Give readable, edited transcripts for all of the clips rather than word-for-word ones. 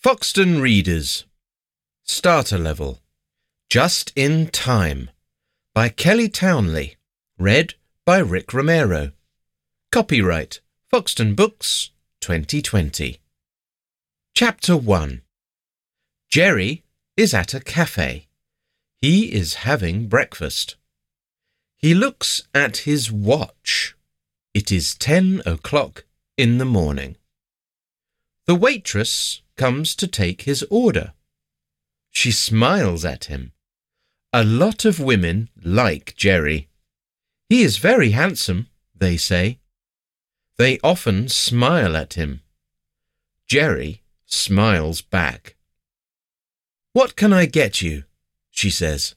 Foxton Readers. Starter Level. Just in Time by Kelly Townley. Read by Rick Romero. Copyright Foxton Books 2020. Chapter 1. Jerry is at a cafe. He is having breakfast. He looks at his watch. It is 10 o'clock in the morning. The waitress comes to take his order. She smiles at him. A lot of women like Jerry. He is very handsome, they say. They often smile at him. Jerry smiles back. "What can I get you?" she says.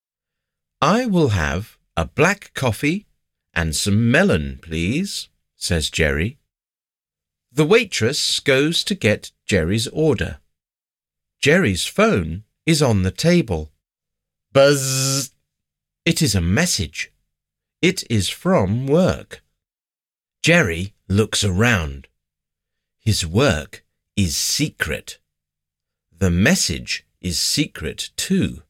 "I will have a black coffee and some melon, please," says Jerry. The waitress goes to get Jerry's order. Jerry's phone is on the table. Buzz! It is a message. It is from work. Jerry looks around. His work is secret. The message is secret too.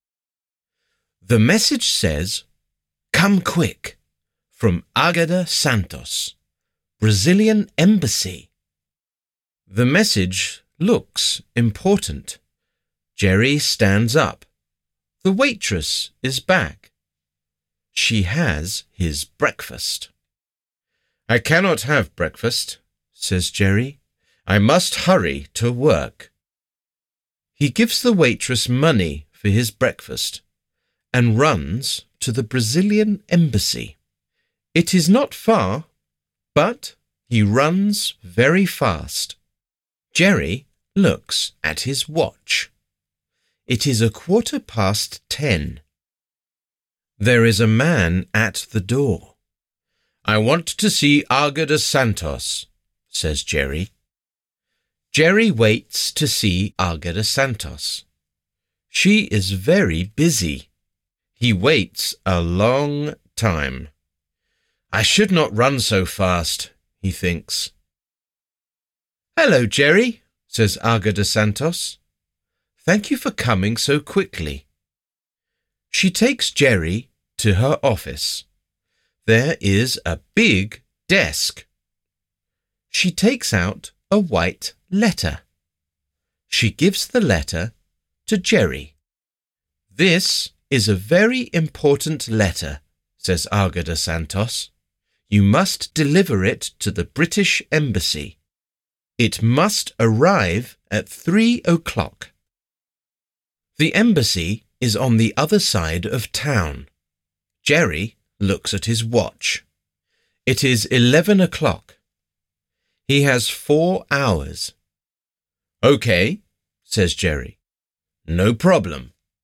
The message says, "Come quick," from Águeda Santos, Brazilian Embassy. The message looks important. Jerry stands up. The waitress is back. She has his breakfast. "I cannot have breakfast," says Jerry. "I must hurry to work." He gives the waitress money for his breakfast and runs to the Brazilian Embassy. It is not far, but he runs very fast. Jerry looks at his watch. It is 10:15. There is a man at the door. "I want to see Águeda Santos," says Jerry. Jerry waits to see Águeda Santos. She is very busy. He waits a long time. "I should not run so fast," he thinks. "Hello, Jerry," says Águeda Santos. "Thank you for coming so quickly." She takes Jerry to her office. There is a big desk. She takes out a white letter. She gives the letter to Jerry. "This is a very important letter," says Águeda Santos. "You must deliver it to the British Embassy. It must arrive at 3 o'clock. The embassy is on the other side of town." Jerry looks at his watch. It is 11 o'clock. He has 4 hours. "Okay," says Jerry. "No problem."